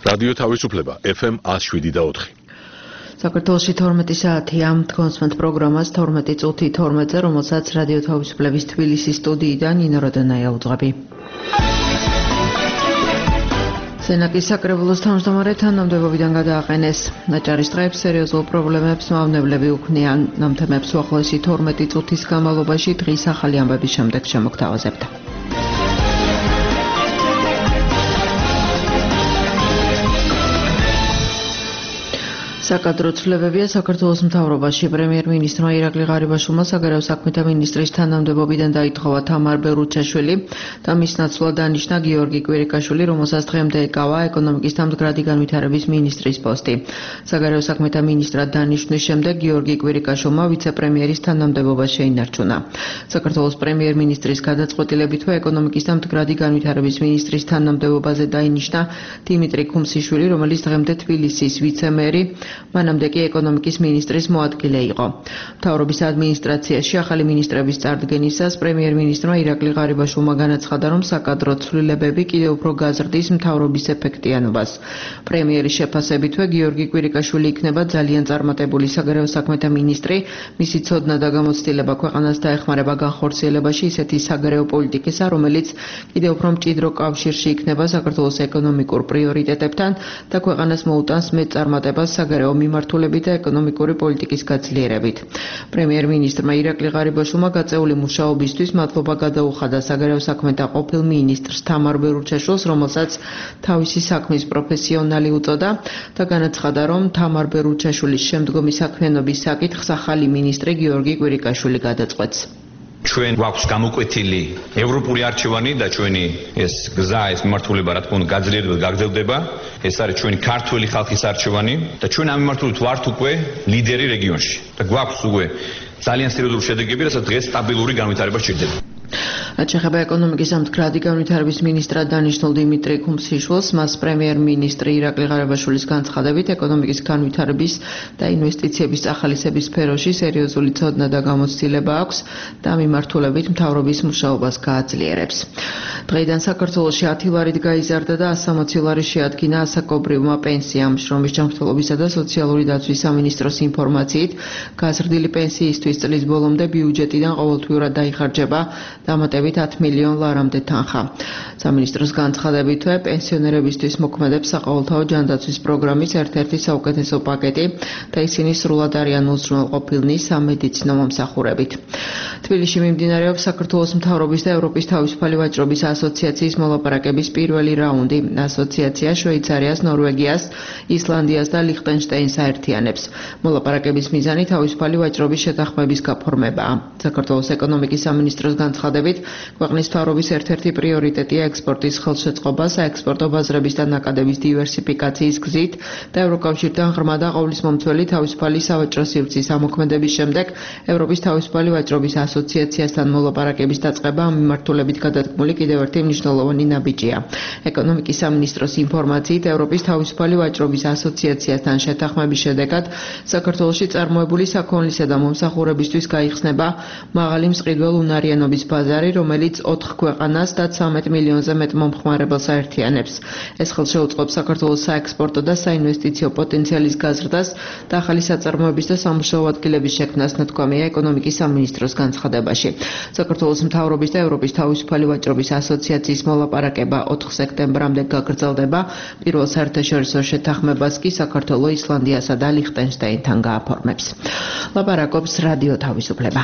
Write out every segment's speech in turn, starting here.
რადიო თავისუფლება FM 107.4. საქართველოში 12 საათი ამ თქოსმენთ პროგრამას 12 წუთი 12-ზე, რომელსაც რადიო თავისუფლების თბილისის სტუდიიდან ნინო როდონაია უძღვები. სენაკის საკრებულოს თავმჯდომარე თანამდებობიდან გადააყენეს. აჭარის დღეებს სერიოზულ პრობლემებს მავნებლები უქმნიან. ამ თემებს უახლოესი 12 წუთის განმავლობაში დღის ახალი ამბების შემდეგ შემოგთავაზებთ. საკადრო ცვლილებებია საქართველოს მთავრობაში. პრემიერ-მინისტრმა ირაკლი ღარიბაშვილმა საგარეო საქმეთა მინისტრის თანამდებობიდან დაითხოვა თამარ ბერუჩაშვილი და მის ნაცვლად დანიშნა გიორგი კვირიკაშვილი, რომელსაც დღემდე ეკავა ეკონომიკის დამდგრადი განვითარების მინისტრის პოსტი. საგარეო საქმეთა მინისტრად დანიშნვის შემდეგ გიორგი კვირიკაშვილმა ვიცე-პრემიერის თანამდებობა შეინარჩუნა. საქართველოს პრემიერ-მინისტრის გადაწყვეტილებითვე ეკონომიკის დამდგრადი განვითარების მინისტრის თანამდებობაზე დაინიშნა დიმიტრი ქუმსიშვილი, რომელიც დღემდე თბილისის ვიცე-მერი, მანამდე კი ეკონომიკის მინისტრის მოადგილე იყო. მთავრობის ადმინისტრაციაში ახალი მინისტრების წარდგენისას პრემიერ-მინისტრმა ირაკლი ღარიბაშვილმა განაცხადა, რომ საკადრო ცვლილებები კიდევ უფრო გაზრდის მთავრობის ეფექტიანობას. პრემიერის შეფასებითვე გიორგი კვირიკაშვილი იქნება ძალიან წარმატებული საგარეო საქმეთა მინისტრი, მისი ცოდნა და გამოცდილება ქვეყანას დაეხმარება განხორციელებაში ისეთი საგარეო პოლიტიკისა, რომელიც კიდევ უფრო მჭიდრო კავშირში იქნება საქართველოს ეკონომიკურ პრიორიტეტებთან და ქვეყანას მოუტანს მეწარმატებას საგარეო მიმართულებით და ეკონომიკური პოლიტიკის გაძლიერებით. პრემიერ-მინისტრმა ირაკლი ღარიბაშვილმა გაწეული მუშაობისთვის მადლობა გადაუხადა საგარეო საქმეთა ყოფილ მინისტრს თამარ ბერუჩაშვილს, რომელსაც თავისი საქმის პროფესიონალი უწოდა და განაცხადა, რომ თამარ ბერუჩაშვილის შემდგომი საქმიანობის საკითხს ახალი მინისტრი გიორგი კვირიკაშვილი გადაწყვეტს. ჩვენ გვაქვს გამოკვეთილი ევროპული არჩევანი და ჩვენი ეს გზა, ეს მიმართულება რა თქმა უნდა გაძლიერდება, გაგრძელდება. ეს არის ჩვენი ქართველი ხალხის არჩევანი და ჩვენ ამ მიმართულებით ვართ უკვე ლიდერი რეგიონში და გვაქვს უკვე ძალიან სერიოზული შედეგები, რასაც დღეს სტაბილური განვითარება სჭირდება. რაც შეეხება ეკონომიკის დამდგრადი განვითარების მინისტრად დანიშნულ დიმიტრი ქუმსიშვილს, მას პრემიერ-მინისტრი ირაკლი ღარიბაშვილის განცხადებით ეკონომიკის განვითარების და ინვესტიციების წახალისების სფეროში სერიოზული ცოდნა და გამოცდილება აქვს და მიმართულებით მთავრობის მუშაობას გააძლიერებს. დღეიდან საქართველოში 10 ლარით გაიზარდა და 160 ლარი შეადგინა ასაკობრივმა პენსიამ. შრომის ჯანმრთელობისა და სოციალური დაცვის სამინისტროს ინფორმაციით, გაზრდილი პენსიისთვის წლის ბოლომდე ბიუჯეტიდან ყოველთვიურად დაიხარჯება დამატებით 10 მილიონ ლარამდე თანხა. სამინისტროს განცხადებითვე პენსიონერებისთვის მოქმედებს საყოველთაო ჯანდაცვის პროგრამის ერთ-ერთი საუკეთესო პაკეტი და ისინი სრულად არიან უზრუნველყოფილნი სამედიცინო მომსახურებით. თბილისში მიმდინარეობს საქართველოს მთავრობის და ევროპის თავისუფალი ვაჭრობის ასოციაციის მოლაპარაკების პირველი რაუნდი. ასოციაცია შვეიცარიას, ნორვეგიას, ისლანდიას და ლიხტენშტეინს აერთიანებს. მოლაპარაკების მიზანი თავისუფალი ვაჭრობის შეთანხმების გაფორმებაა. საქართველოს ეკონომიკის სამინისტროს განცხადებით, ქვეყნის მთავრობის ერთ-ერთი პრიორიტეტია ექსპორტის ხელშეწყობა, საექსპორტო ბაზრების და ნაკადების დივერსიფიკაციის გზით და ევროკავშირთან ღრმა და ყოვლისმომცველი თავისუფალი სავაჭრო სივრცის ამოქმედების შემდეგ ევროპის თავისუფალი ვაჭრობის ასოციაციასთან მოლაპარაკების დაწყება ამ მიმართულებით გადადგმული კიდევ ერთი მნიშვნელოვანი ნაბიჯია. ეკონომიკის სამინისტროს ინფორმაციით, ევროპის თავისუფალი ვაჭრობის ასოციაციასთან შეთანხმების შედეგად საქართველოში წარმოებული საქონლისა და მომსახურებისთვის გაიხსნება მაღალი მსყიდველ უნარიანობის ბაზარი, რომელიც 4 ქვეყანას და 13 მილიონზე მეტ მომხმარებელს აერთიანებს. ეს ხელშეუწყობს საქართველოს საექსპორტო და საინვესტიციო პოტენციალის გაზრდას და ახალი საწარმოების და სამუშაო ადგილების შექმნას, ნათქვამია ეკონომიკის სამინისტროს განცხადებაში. საქართველოს მთავრობის და ევროპის თავისუფალი ვაჭრობის ასოციაციის მოლაპარაკება 4 სექტემბრამდე გაგრძელდება. პირველ საერთაშორისო შეთანხმებას კი საქართველო, ისლანდიასა და ლიხტენშტეინთან გააფორმებს. ლაპარაკობს რადიო თავისუფლება.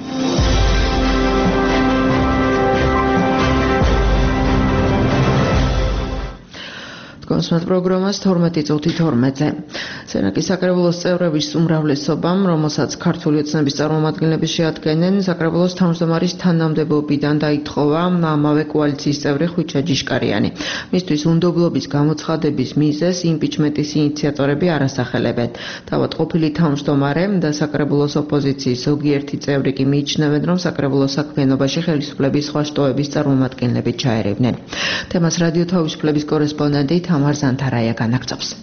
კონსულტ პროგრამას 12 წუთი 12-ზე. სენაკის საკრებულოს წევრების უმრავლესობამ, რომელსაც ქართული ოცნების წარმომადგენლები შეადგენენ, საკრებულოს თავმჯდომარის თანამდებობიდან დაითხოვა ამავე კოალიციის წევრი ხვიჩა ჯიშკარიანი. მისთვის უნდობლობის გამოცხადების მიზეზს იმპიჩმენტის ინიციატორები არ ასახელებენ. თავად ყოფილი თავმჯდომარე და საკრებულოს ოპოზიციის ზოგიერთი წევრი კი მიიჩნევენ, რომ საკრებულოს საქმიანობაში ხელისუფლების სხვა შტოების წარმომადგენლები ჩაერევნენ. თემას რადიო თავისუფლების კორესპონდენტი თამარ ზანთარაია განაგრძობს.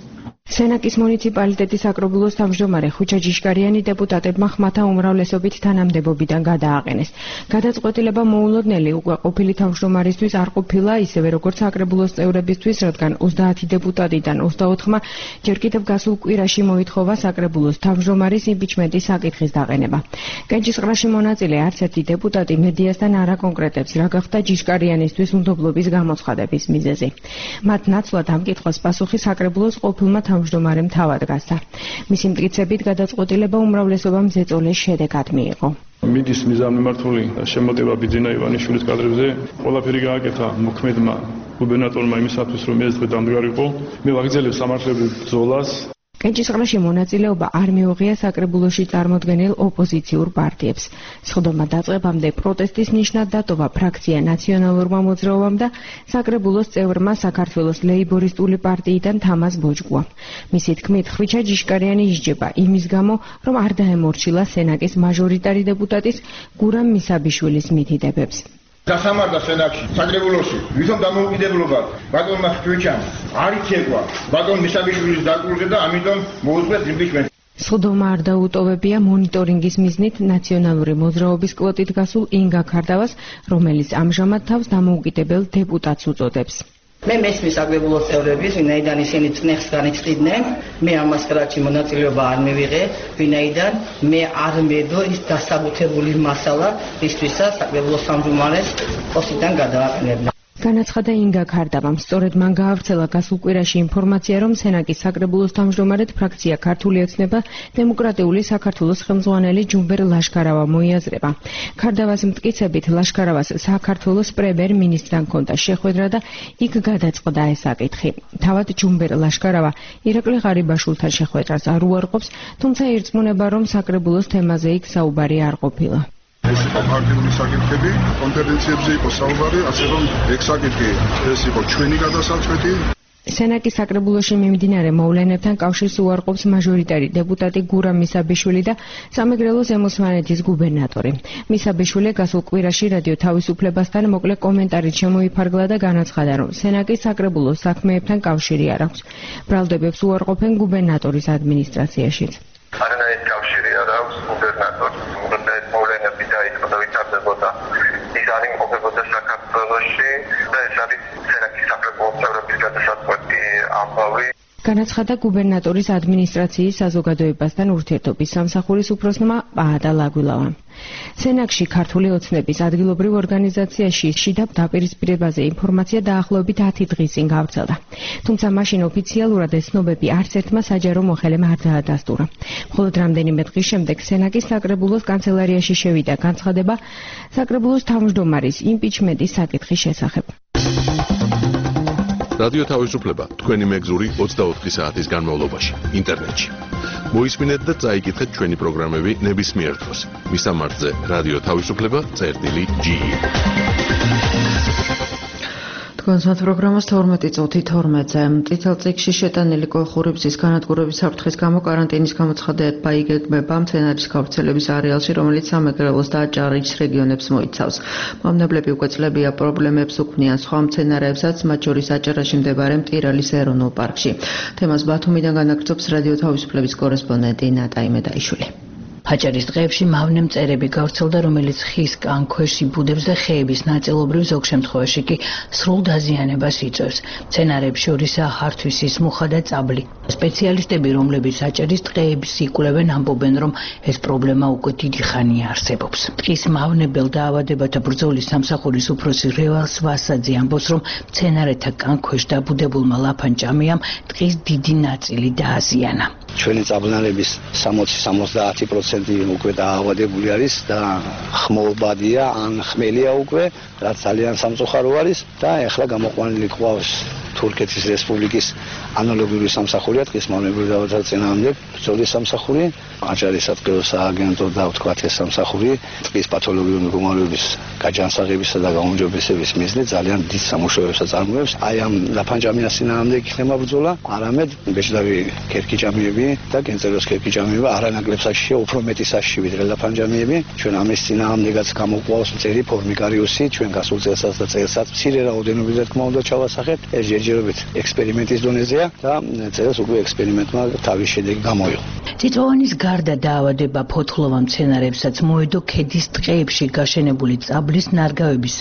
სენაკის მუნიციპალიტეტის აკრობულოს თავმჯდომარე ხუჩა ჯიშკარიანი დეპუტატებმა ხმათა უმრავლესობით თანამდებობიდან გადააყენეს. გადაწყვეტილება მოულოდნელი უკვე ყოფილი თავმჯდომარისთვის არ ყოფილა, ისევე როგორც აკრებულოს წევრებისთვის, რადგან 30 დეპუტატიდან 24-მა ჯერ კიდევ გასულ კვირაში მოითხოვა საკრებულოს თავმჯდომარის იმპიჩმენტის საკითხის დაყენება. კენჭისყრაში მონაწილე არც ერთი დეპუტატი მედიასთან არ აკონკრეტებს, რა გახდა ჯიშკარიანისთვის უნდობლობის გამოცხადების მიზეზი. მათ ნაცვლად ამ კითხვას პასუხი საკრებულოს ყოფილმა თავმჯდომარემ თავად გასცა. მისი მტკიცებით გადაწყვეტილება უმრავლესობამ ზეწოლის შედეგად მიიღო. მიდის მიზანმიმართული შემოტევა ბიძინა ივანიშვილის კადრებზე ყველაფერი გააკეთა მოქმედმა გუბერნატორმა იმისათვის რომ ეს დღე დამდგარიყო. მე ვაგრძელებ სამართლებრივ ბრძოლას. კენჭისყრაში მონაწილეობა არ მიუღია საკრებულოში წარმოდგენილ ოპოზიციურ პარტიებს. სხდომა დაწყებამდე პროტესტის ნიშნად დატოვა ფრაქცია ნაციონალურმა მოძრაობამ და საკრებულოს წევრმა საქართველოს ლეიბორისტული პარტიიდან თამაზ ბოჭკუამ. მისი თქმით, ხვიჩა ჯიშკარიანი ისჯება იმის გამო, რომ არ დაემორჩილა სენაკის მაჟორიტარი დეპუტატის გურამ მისაბიშვილის მითითებებს. გასამარდა სენაკში, საკრებულოში, ვითომ დამოუკიდებლობა ბატონმა ხვიჩამ არ იცეკვა ბატონ მისაბიშვილის დაკურზე და ამიტომ მოუწყვეთ იმპიჩმენტი. სხდომა არ დაუტოვებია მონიტორინგის მიზნით ნაციონალური მოძრაობის კვოტით გასულ ინგა ქარდავას, რომელიც ამჟამად თავს დამოუკიდებელ დეპუტატს უწოდებს. მე მესმის საკრებულოს წევრების, ვინაიდან ისინი წნეხს განიცდიდნენ, მე ამას კრაჩი მონაწილეობა არ მივიღე, ვინაიდან მე არ მედო ის დასაბუთებული მასალა, ისთვისაც საკრებულოს თავმჯდომარეს პოსტიდან გადააყენებდა. განაცხადა ინგა ქარდავამ, სწორედ მან გაავრცელა გასულ კვირაში ინფორმაცია, რომ სენაკის საკრებულოს თავმჯდომარედ ფრაქცია ქართული ოცნება დემოკრატიული საქართველოს ხელმძღვანელი ჯუმბერ ლაშქარავა მოიაზრება. ქარდავას მტკიცებით, ლაშქარავას საქართველოს პრემიერ-მინისტრთან ჰქონდა შეხვედრა და იქ გადაწყდა ეს საკითხი. თავად ჯუმბერ ლაშქარავა ირაკლი ღარიბაშვილთან შეხვედრას არ უარყოფს, თუმცა ირწმუნება, რომ საკრებულოს თემაზე იქ საუბარი არ ყოფილა. ეს იყო პარტიული საკითხები, კონფერენციებზე იყო საუბარი, ასე რომ ეგ საკითხი ეს იყო ჩვენი გადასაწყვეტი. სენაკის საკრებულოში მიმდინარე მოვლენებთან კავშირს უარყოფს მაჟორიტარი დეპუტატი გურამ მისაბიშვილი და სამეგრელოს ემოსვანეთის გუბერნატორი. მისაბიშვილი გასულ კვირაში რადიო თავისუფლებასთან მოკლე კომენტარით შემოიფარგლა და განაცხადა, რომ სენაკის საკრებულოს საქმეებთან კავშირი არ აქვს. ბრალდებებს უარყოფენ გუბერნატორის ადმინისტრაციაშიც. არანაირი კავშირი არ აქვს გუბერნატორს. მოვლენები დაიწყო და ვითარდებოდა. ის არ იმყოფებოდა საქართველოში და ეს არის სენაკის საკრებულოს წევრების გადასაწყვეტი ამბავი. განაცხადა გუბერნატორის ადმინისტრაციის საზოგადოებასთან ურთიერთობის სამსახურის უფროსმა პაადა ლაგვილავამ. სენაკში ქართული ოცნების ადგილობრივ ორგანიზაციაში შიდა დაპირისპირებაზე ინფორმაცია დაახლოებით 10 დღის წინ გავრცელდა. თუმცა მაშინ ოფიციალურად ეს ცნობები არც ერთმა საჯარო მოხელემ არ დაადასტურა. მხოლოდ რამდენიმე დღის შემდეგ სენაკის საკრებულოს კანცელარიაში შევიდა განცხადება საკრებულოს თავმჯდომარის იმპიჩმენტის საკითხის შესახებ. რადიო თავისუფლება თქვენი მეგზური 24 საათის განმავლობაში ინტერნეტში. მოისმინეთ და წაიკითხეთ ჩვენი პროგრამები ნებისმიერ დროს. მისამართზე რადიო თავისუფლება.ge. თქვენს პროგრამას 12 წუთი 12-ზე წითელ წიგნში შეტანილი კოლხურიბზის განადგურების საფრთხის გამო კარანტინის გამოცხადება იგეგმება მცენარის გავრცელების არეალში, რომელიც სამეგრელოს და აჭარის რეგიონებს მოიცავს. მომნებლები უკვე წლებია პრობლემებს უქმნიან სხვა მცენარეებსაც, მათ შორის აჭარაში მდებარე მტირალის ეროვნულ პარკში. თემას ბათუმიდან განაგრძობს რადიო თავისუფლების კორესპონდენტი ნატა იმედაიშვილი. აჭარის ტყეებში მავნე მწერები გავრცელდა, რომელიც ხის კანქვეში ბუდებს და ხეების ნაწილობრივ ზოგ შემთხვევაში კი სრულ დაზიანებას იწვევს. მცენარეებს შორისაა ხართვისის მუხა და წაბლი. სპეციალისტები, რომლებიც აჭარის ტყეებს იკვლევენ, ამბობენ, რომ ეს პრობლემა უკვე დიდი ხანია არსებობს. ტყის მავნებელ დაავადებათა ბრძოლის სამსახურის უფროსი რევალს ვასაძე ამბობს, რომ მცენარეთა კანქვეშ დაბუდებულმა ლაფანჭამიამ ტყის დიდი ნაწილი დააზიანა. ჩვენი წაბლნარების 60-70% უკვე დაავადებული არის და ხმოვბადია ან ხმელია უკვე, რაც ძალიან სამწუხარო არის და ეხლა გამოყვანილი ყავს თურქეთის რესპუბლიკის ანალოგიური სამსახურია ტყის მავნებრივ დაავადებათა წინააღმდეგ ბრძოლის სამსახური, აჭარის სატყეო სააგენტო და ვთქვათ ეს სამსახური ტყის პათოლოგიური მდგომარეობის გაჯანსაღებისა და გაუმჯობესების მიზნით ძალიან დიდ სამუშაოებს აწარმოებს. აი ამ ლაფანჭამიას წინააღმდეგ იქნება ბრძოლა, არამედ ბეჭდავი ქერქიჭამიები და კენწეროს ქერქიჭამიები არანაკლებ საშიშია, უფრო მეტი საშიში ვიდრე ლაფანჭამიები. ჩვენ ამის წინააღმდეგაც გამოყვავს მწერი ფორმიკარიუსი, ჩვენ გასულ წელსაც და წელსაც მცირე რაოდენობით რა თქმა უნდა ჩავასახეთ. ეს ჯერ ჯერჯერობით ექსპერიმენტის დონეზეა და წერს უკვე ექსპერიმენტმა თავის შედეგი გამოიღო. წიწვოვანის გარდა დაავადება ფოთლოვან მცენარეებსაც მოედო ქედის ტყეებში გაშენებული წაბლის ნარგავების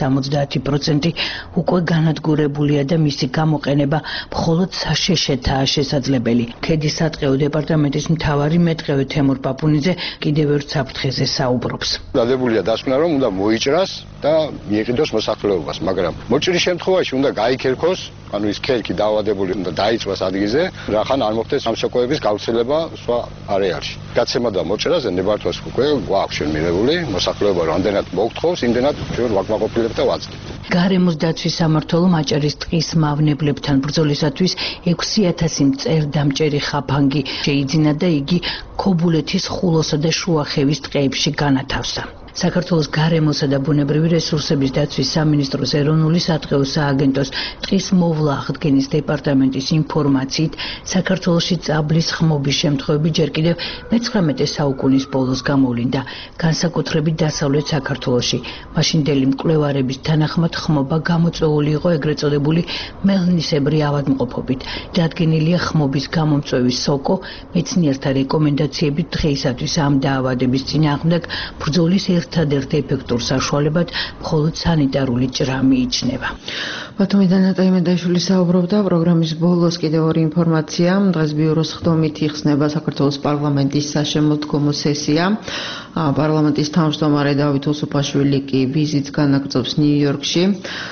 70% უკვე განადგურებულია და მისი გამოყენება მხოლოდ საშეშეთაა შესაძლებელი. ქედის სატყეო დეპარტამენტის მთავარი მეტყევე თემურ პაპუნიძე კიდევ ერთ საფრთხეზე საუბრობს. დადებულია დასკვნა რომ უნდა მოიჭრას და მიეყიდოს მოსახლეობას, მაგრამ მოჭრის შემთხვევაში უნდა გაიქერქოს, ანუ ის ქერქი დაავადებული უნდა დაიწვას ადგილზე, რახან არ მოხდეს სამსაკოების გავრცელება სხვა არეალში. გაცემა და მოჭრაზე ნებართვას უკვე გვაქვს ჩვენ მიღებული, მოსახლეობა რამდენად მოგთხოვს, იმდენად ჩვენ ვაკმაყოფილებთ და ვაძლევთ. გარემოს დაცვის სამმართველო მაჭარის ტყის მავნებლებთან ბრძოლისათვის 6000 მწერდამჭერი ხაფანგი შეიძინა და იგი ქობულეთის, ხულოსა და შუახევის ტყეებში განათავსა. საქართველოს გარემოსა და ბუნებრივი რესურსების დაცვის სამინისტროს ეროვნული სატყეო სააგენტოს ტყის მოვლა აღდგენის დეპარტამენტის ინფორმაციით, საქართველოში წაბლის ხმობის შემთხვევები ჯერ კიდევ მე-19 საუკუნის ბოლოს გამოვლინდა, განსაკუთრებით დასავლეთ საქართველოში. მაშინდელი მკვლევარების თანახმად ხმობა გამოწვეული იყო ეგრეთ წოდებული მელნისებრი ავადმყოფობით. დადგენილია ხმობის გამომწვევის სოკო, მეცნიერთა რეკომენდაციებით დღეისათვის ამ დაავადების წინააღმდეგ ბრძოლის ერთადერთ ეფექტურ საშუალებად მხოლოდ სანიტარული ჭრა მიიჩნევა. ბათუმიდან ნატაი მედაიშვილი საუბრობდა. პროგრამის ბოლოს კიდევ ორი ინფორმაცია. დღეს ბიუროს ხდომით იხსნება საქართველოს პარლამენტის საშემოდგომო სესია. პარლამენტის თავმჯდომარე დავით უსუფაშვილი კი ვიზიტს განაგრძობს ნიუ-იორკში.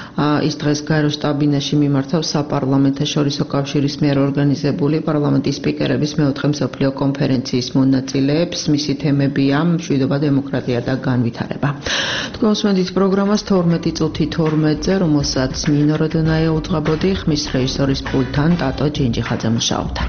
ის დღეს გაეროს შტაბ-ბინაში მიმართავს საპარლამენტაშორისო კავშირის მიერ ორგანიზებული პარლამენტის სპიკერების მეოთხე მსოფლიო კონფერენციის მონაწილეებს. მისი თემებია მშვიდობა, დემოკრატია და განვითარება. თქვენ უსმენთ პროგრამას 12 წუთი 12-ზე, რომელსაც მინო როდონაია უძღვებოდი, ხმის რეჟისორის პულტთან ტატო ჯინჯიხაძე მუშაობდა.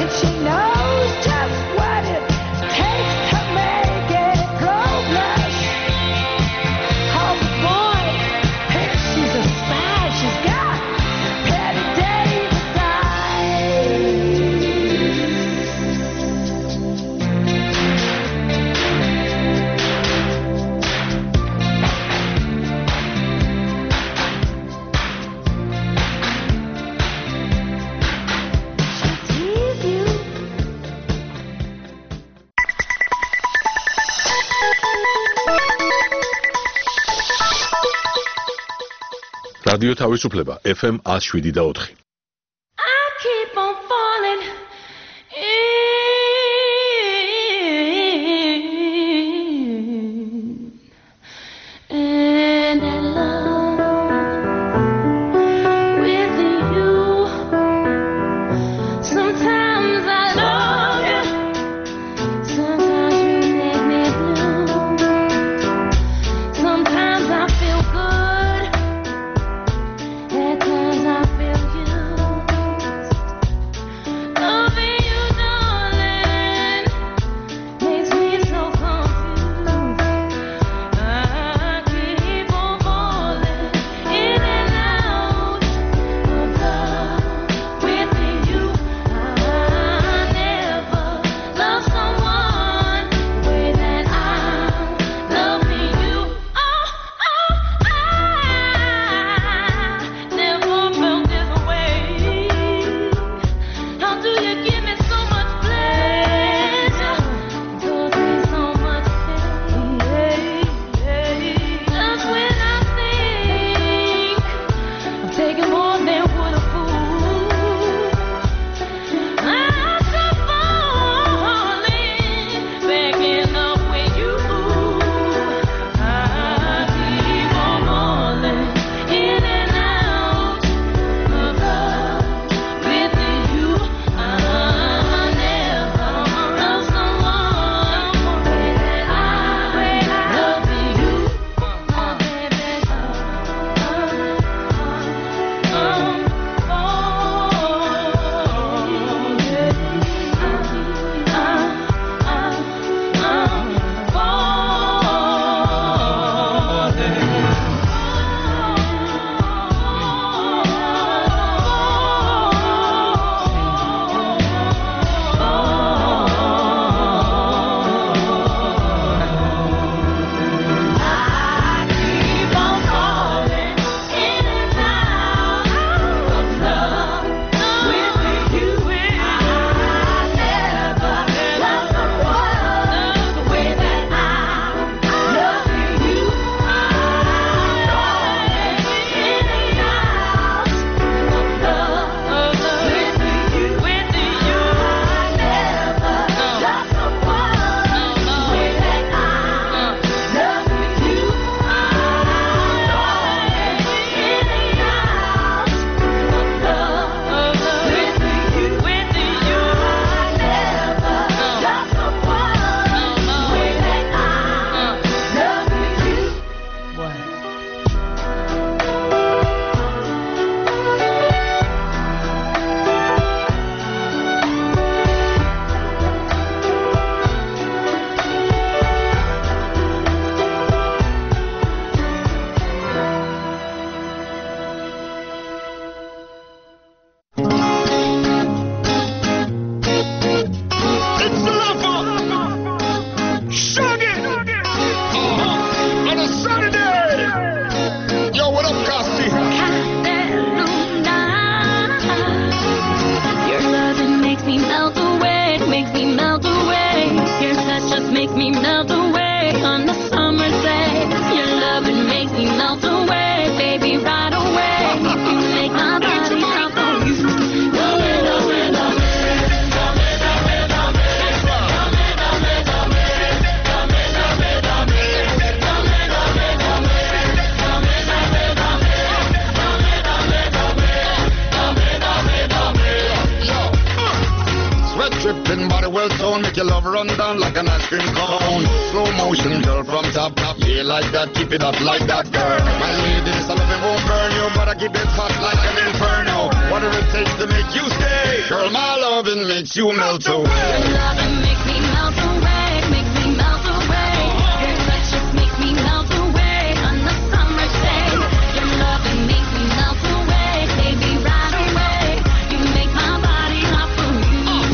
რადიო თავისუფლება FM 107.4. Keep it up like that, girl. My lady, this love it won't burn you, but I keep it hot like an inferno. Whatever it takes to make you stay, girl, my love. loving makes you melt away. Your loving makes me melt away, makes me melt away. Your touch just makes me melt away on the summer day. Your loving makes me melt away, baby, right away. You make my body hot for you.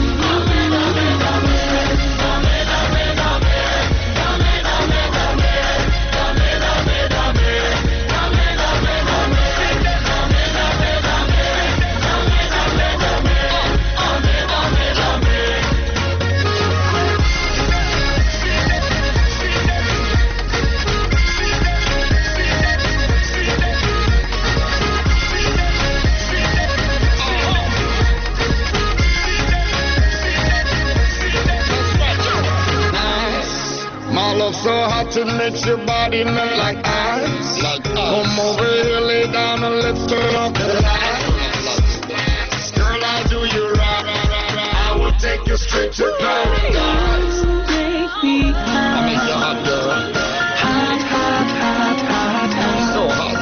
My love so hot it makes your body melt like ice. Come over here, lay down and let's turn off the lights. Girl, I'll do you right. I will take you straight to paradise. I make you hot, girl. Hot, hot, hot, hot, hot. So hot.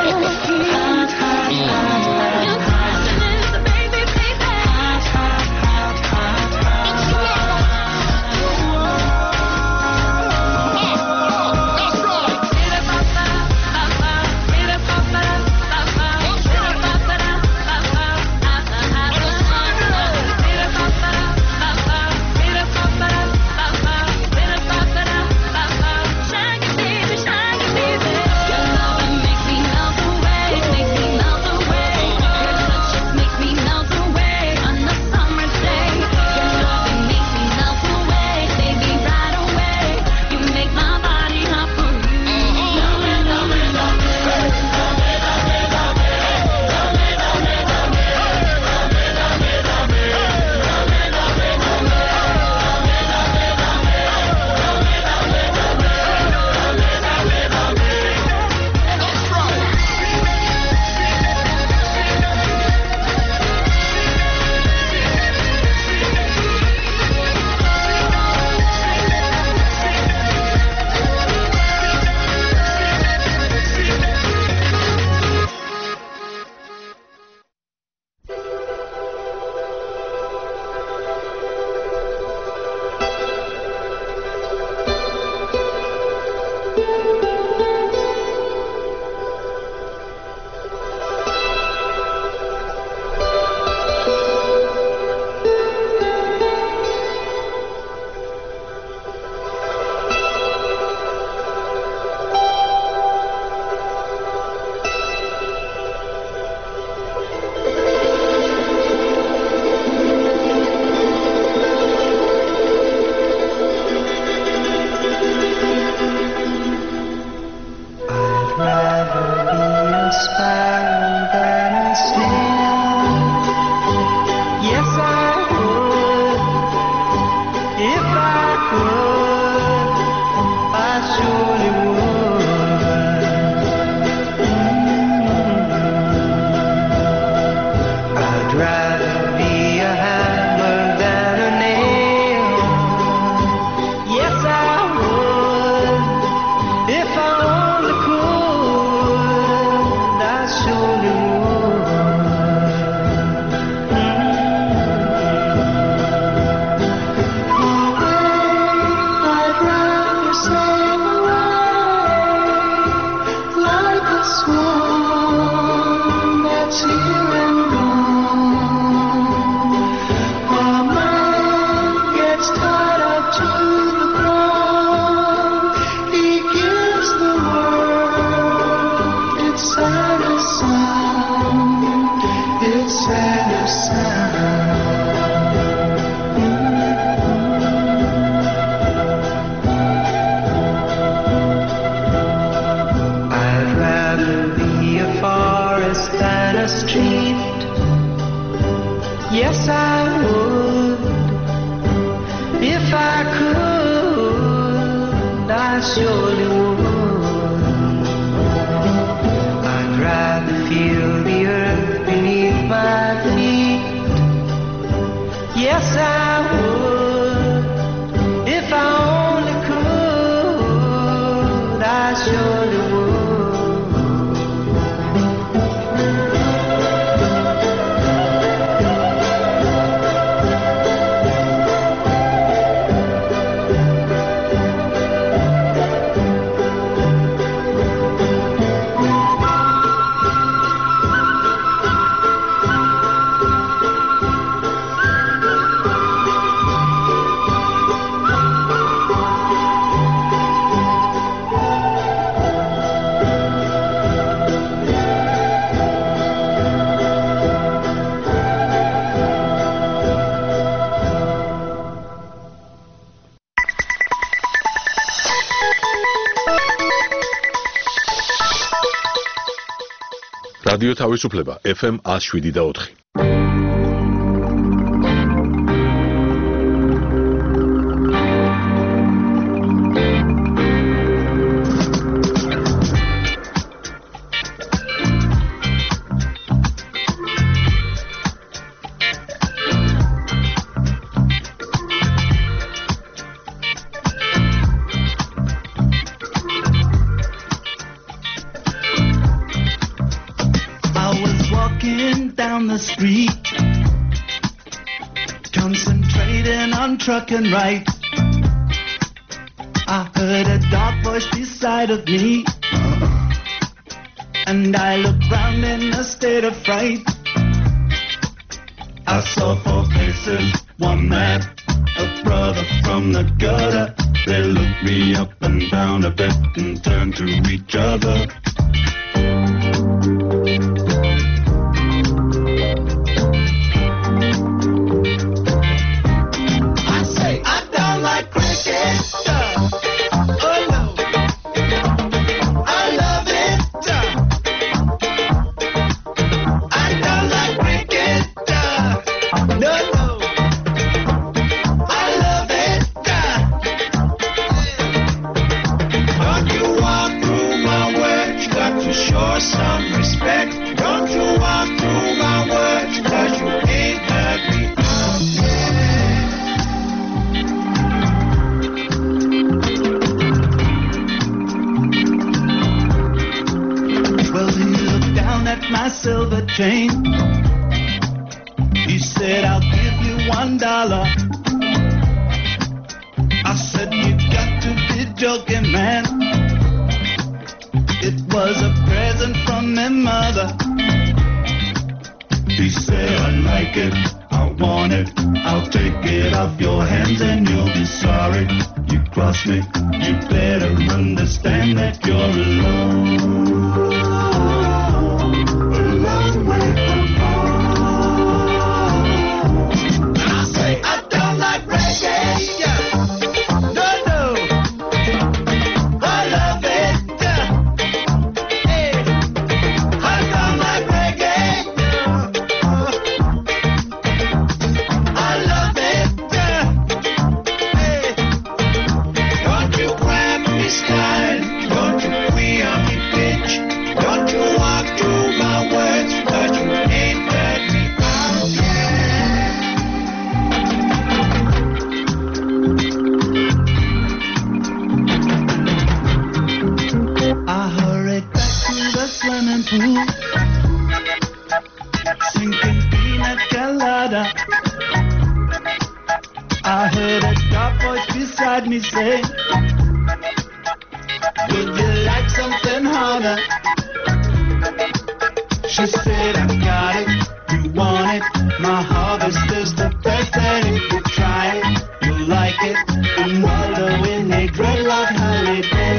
Yes, I would. If I could, I surely would. I'd rather feel the earth beneath my feet. Yes, I would. If I only could, I surely would. რადიო თავისუფლება FM 107.4. Street, concentrating on truck and right. I heard a dark voice beside of me, and I looked round in a state of fright. I saw 4 faces, one man, a brother from the gutter. They looked me up and down a bit and turned to each other. Silver chain. He said, I'll give you $1. I said, you got to be joking, man. It was a present from my mother. He said, I like it, I want it, I'll take it off your hands and you'll be sorry. You crossed me, you better understand that you're alone. I heard a dark voice beside me say, would you like something harder? She said, I got it, you want it, my harvest is the best, and if you try it, you'll like it, and wonder when they dreadlock holiday.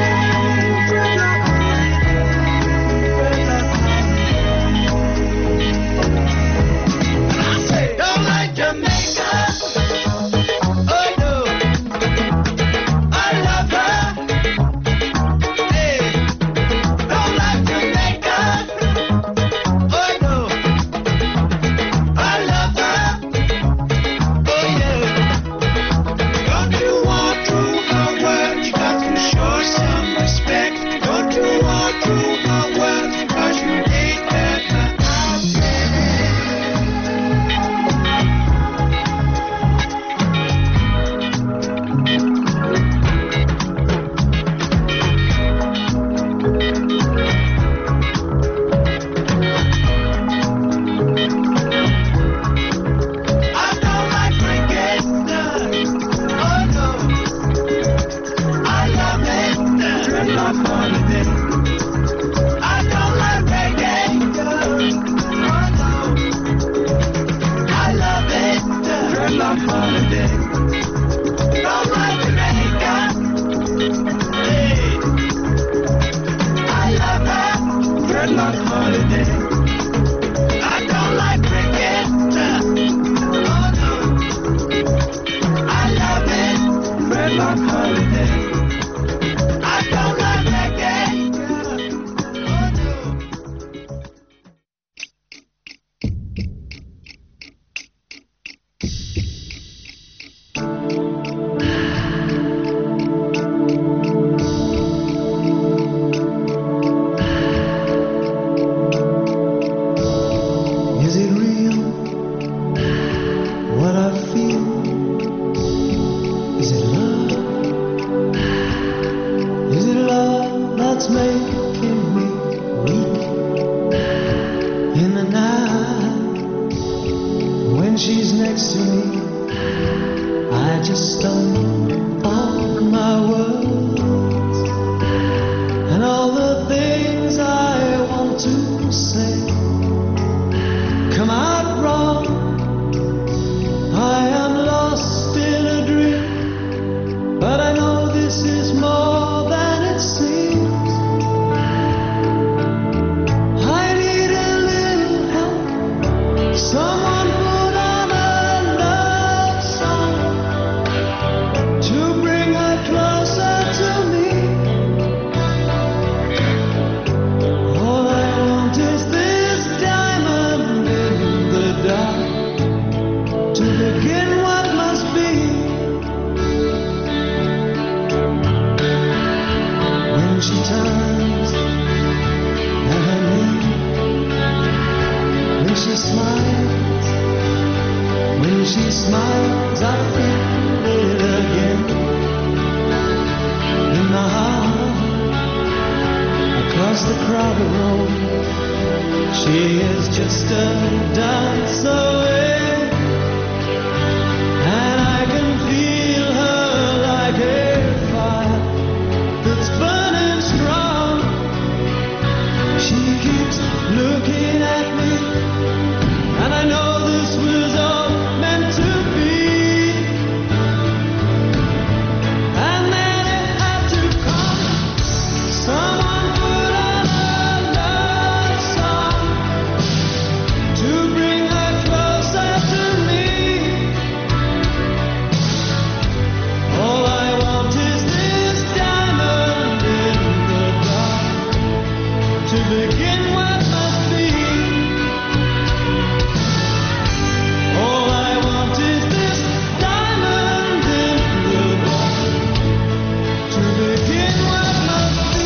True next to me, I just stumble on my words and all the things I want to say come out wrong. I am lost in a dream, but I know this is more than it seems. I need a little help, someone put on a love song to bring her closer to me. All I want is this diamond in the dark to begin what must be. When she turns and her knee, when she smiles, I feel it again in my heart. Across the crowded road, she is just a dance away, and I can feel her like a fire that's burning strong. She keeps looking at me, and I know this was all meant to be. And then it had to come. Someone put on a love song to bring her closer to me. All I want is this diamond in the dark to begin what must be. All I want is this diamond in the dark to begin what must be.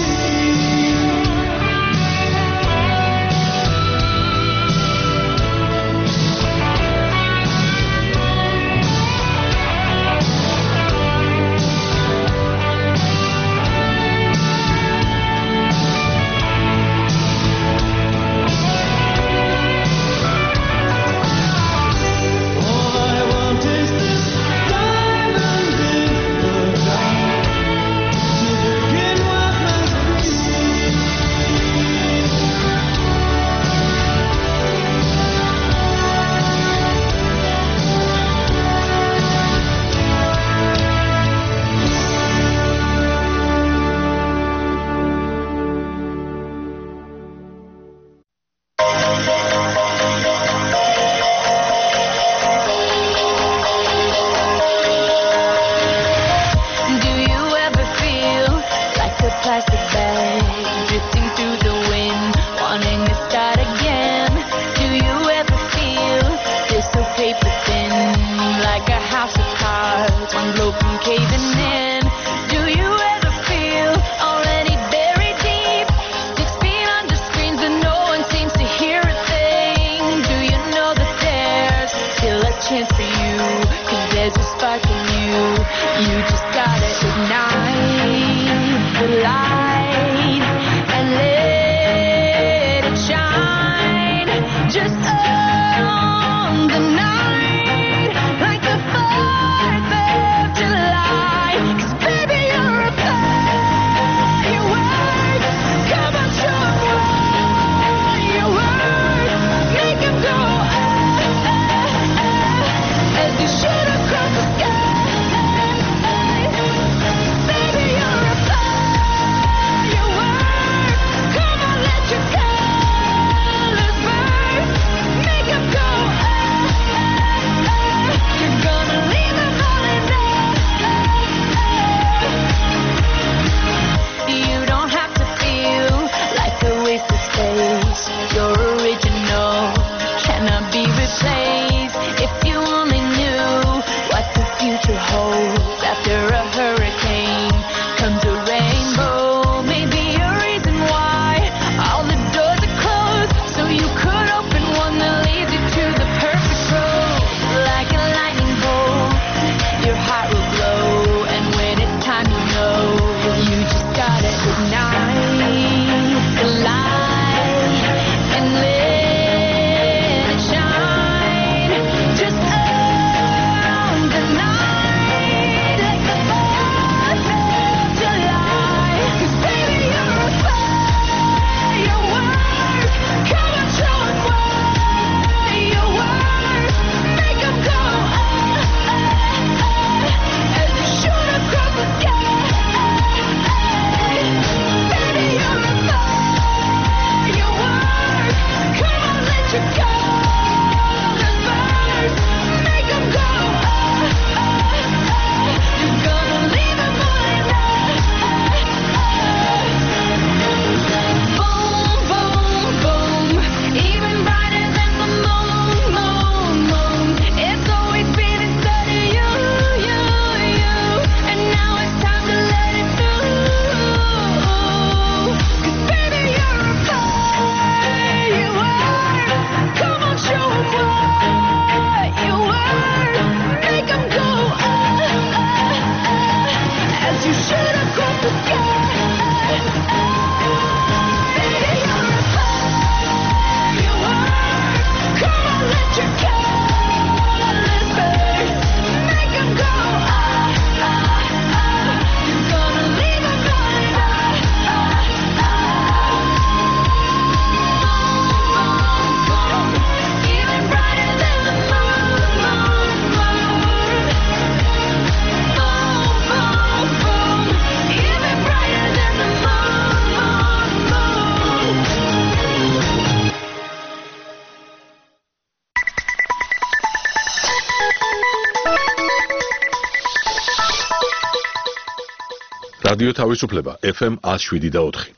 All I want is this diamond in the dark to begin what must be. Do you ever feel like a plastic bag drifting through the wind, wanting to start again? Do you ever feel this so paper thin, like a house of cards, one blow from caving in? Do you ever feel already buried deep, 6 feet under screens and no one seems to hear a thing? Do you know that there's still a chance for you, 'cause there's a spark in you? You just gotta ignite the light and let it shine just on the night, like the 4th of July. 'Cause baby, you're a firework. Come on, show 'em what you're worth. Make 'em go as you shoot across the sky. რადიო თავისუფლება FM 107.4.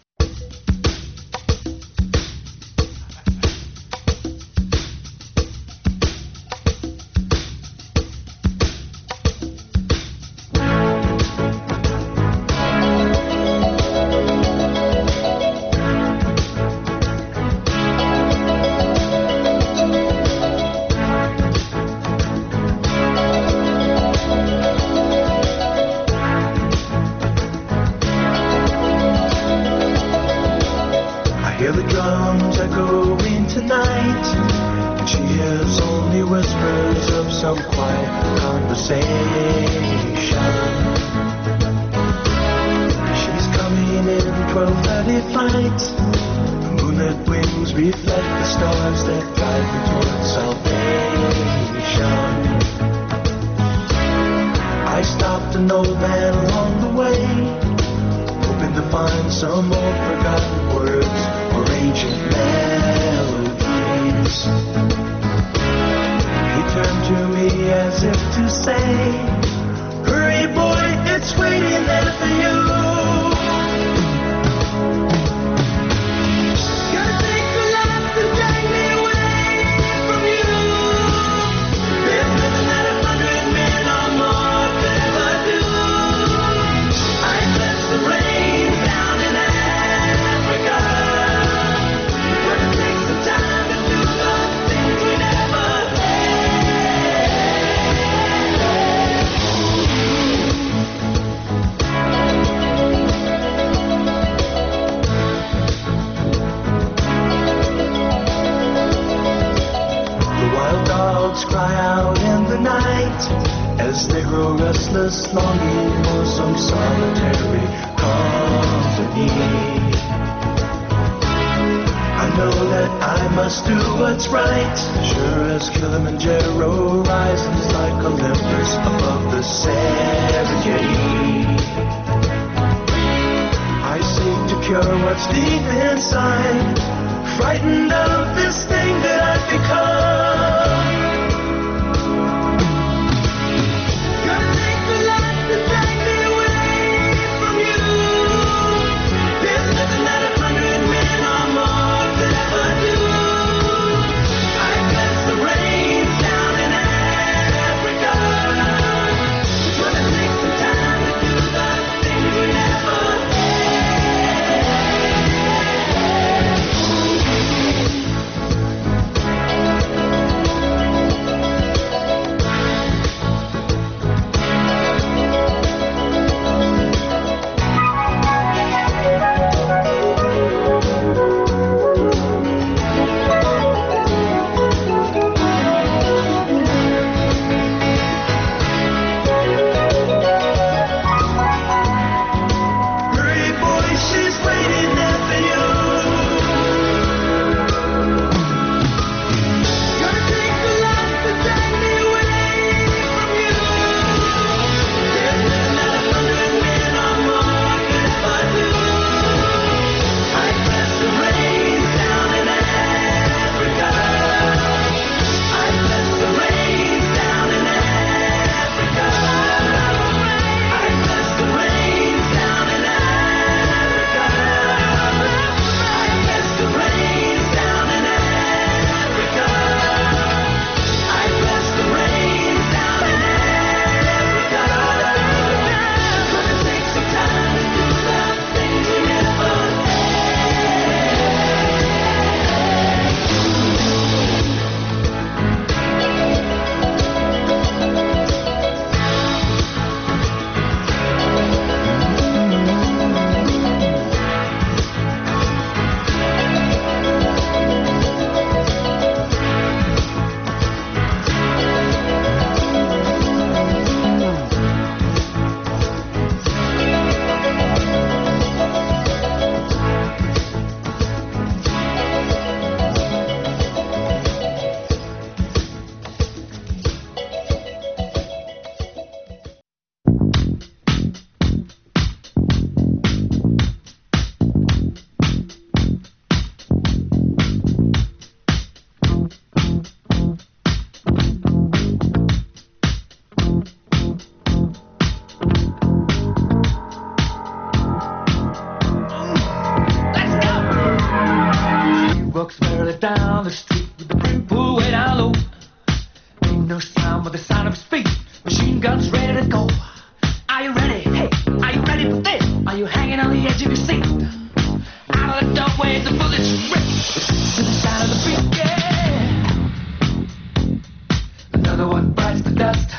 dust.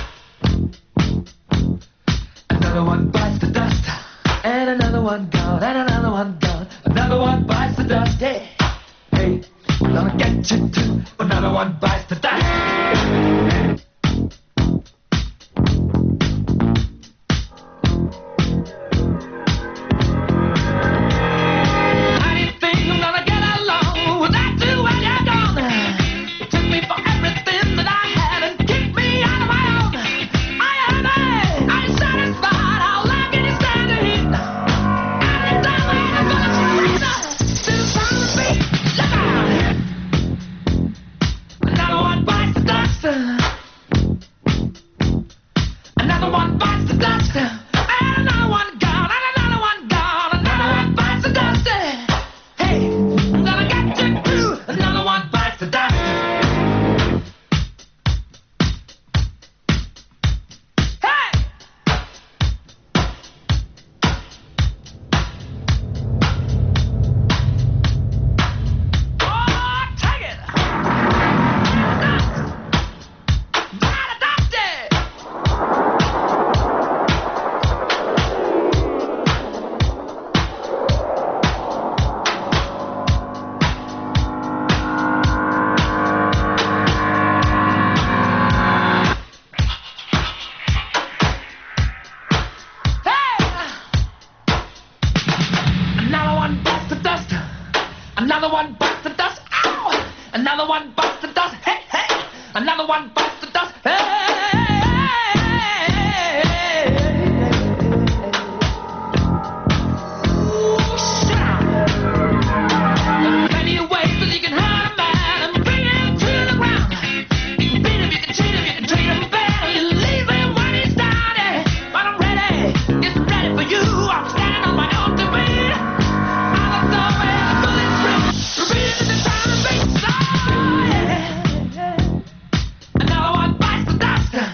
Another one bites the dust. And another one gone, and another one gone. Another one bites the dust. Hey, hey, we're gonna get you too. Another one bites the dust. Another one bites the dust. Ow! Another one bites the dust. Hey, hey! Another one bites the dust. Hey! Another one bites the dust.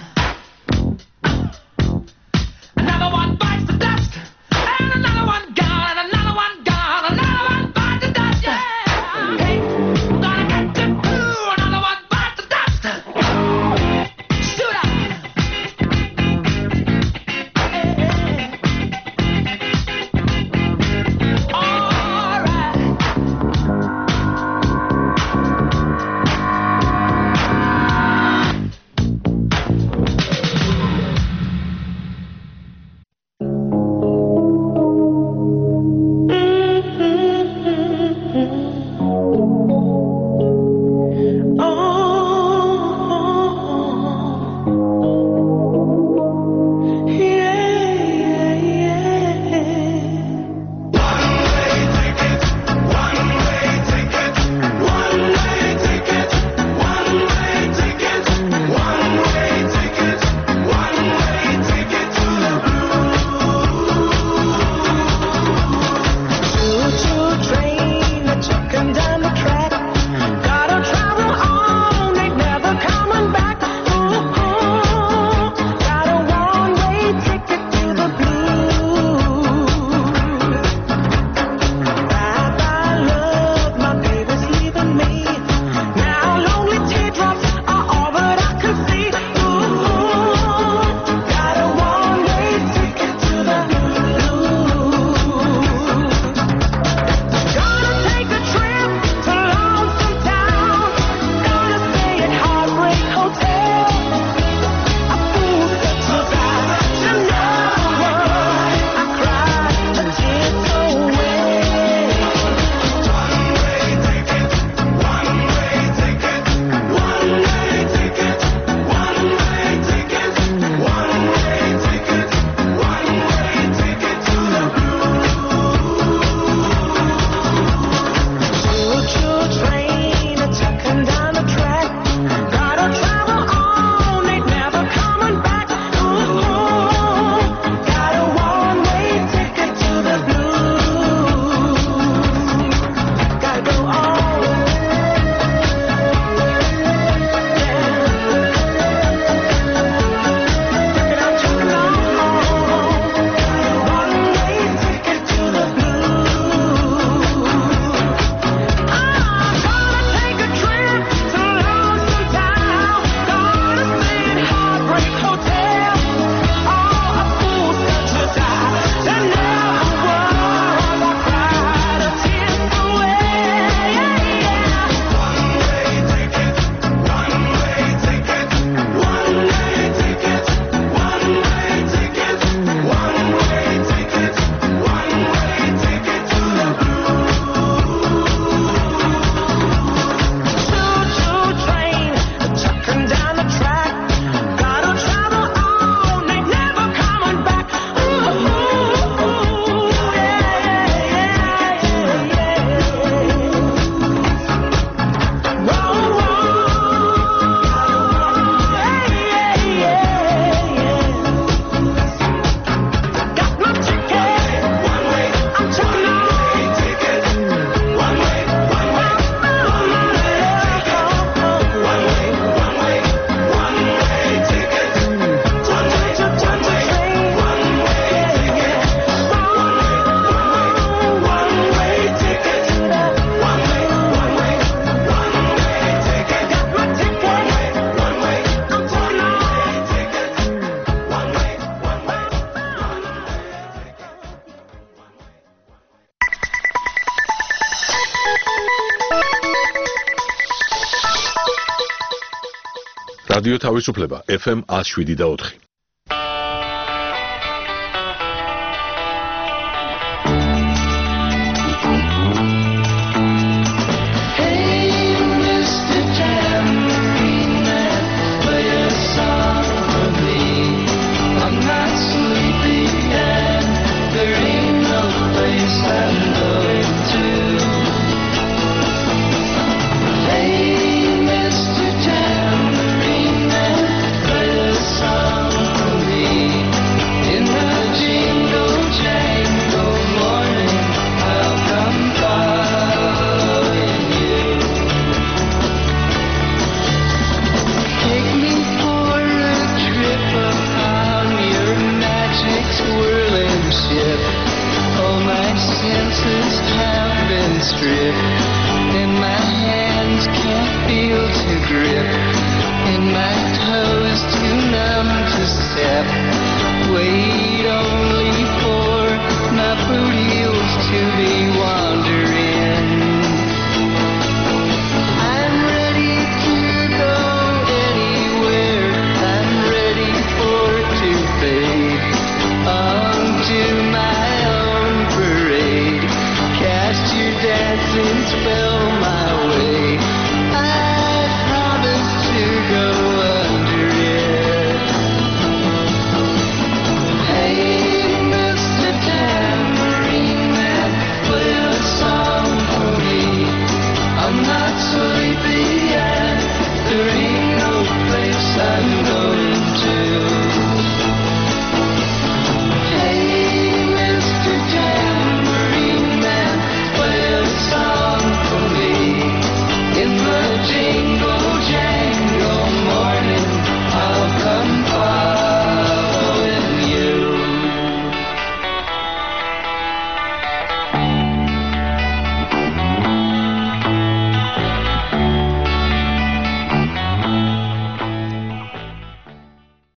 რადიო თავისუფლება FM 107 და 4.